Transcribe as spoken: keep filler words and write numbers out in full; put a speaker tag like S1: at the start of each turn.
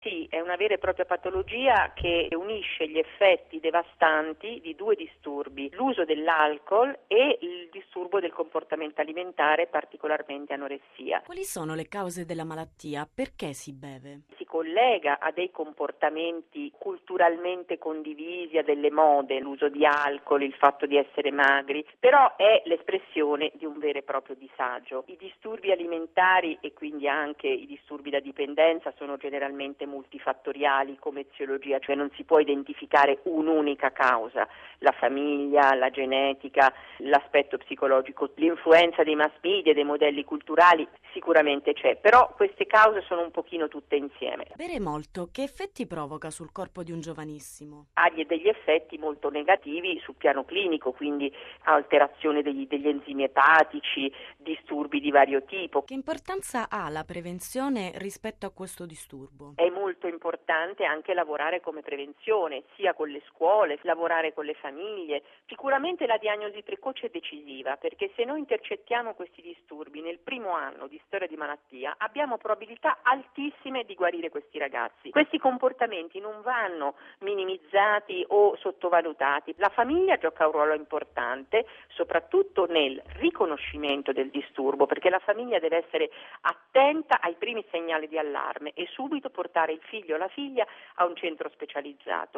S1: Sì, è una vera e propria patologia che unisce gli effetti devastanti di due disturbi, l'uso dell'alcol e il disturbo del comportamento alimentare, particolarmente anoressia.
S2: Quali sono le cause della malattia? Perché si beve?
S1: Si collega a dei comportamenti culturalmente condivisi, a delle mode, l'uso di alcol, il fatto di essere magri, però è l'espressione di un vero e proprio disagio. I disturbi alimentari e quindi anche i disturbi da dipendenza sono generalmente multifattoriali come eziologia, cioè non si può identificare un'unica causa, la famiglia, la genetica, l'aspetto psicologico, l'influenza dei mass media, dei modelli culturali sicuramente c'è, però queste cause sono un pochino tutte insieme.
S2: Bere molto, che effetti provoca sul corpo di un giovanissimo?
S1: Ha degli effetti molto negativi sul piano clinico, quindi alterazione degli, degli enzimi epatici, disturbi di vario tipo.
S2: Che importanza ha la prevenzione rispetto a questo disturbo?
S1: È molto importante anche lavorare come prevenzione, sia con le scuole, lavorare con le famiglie. Sicuramente la diagnosi precoce è decisiva, perché se noi intercettiamo questi disturbi nel primo anno di storia di malattia, abbiamo probabilità altissime di guarire questi ragazzi. Questi comportamenti non vanno minimizzati o sottovalutati. La famiglia gioca un ruolo importante, soprattutto nel riconoscimento del disturbo, perché la famiglia deve essere attenta ai primi segnali di allarme e subito portare il figlio o la figlia a un centro specializzato.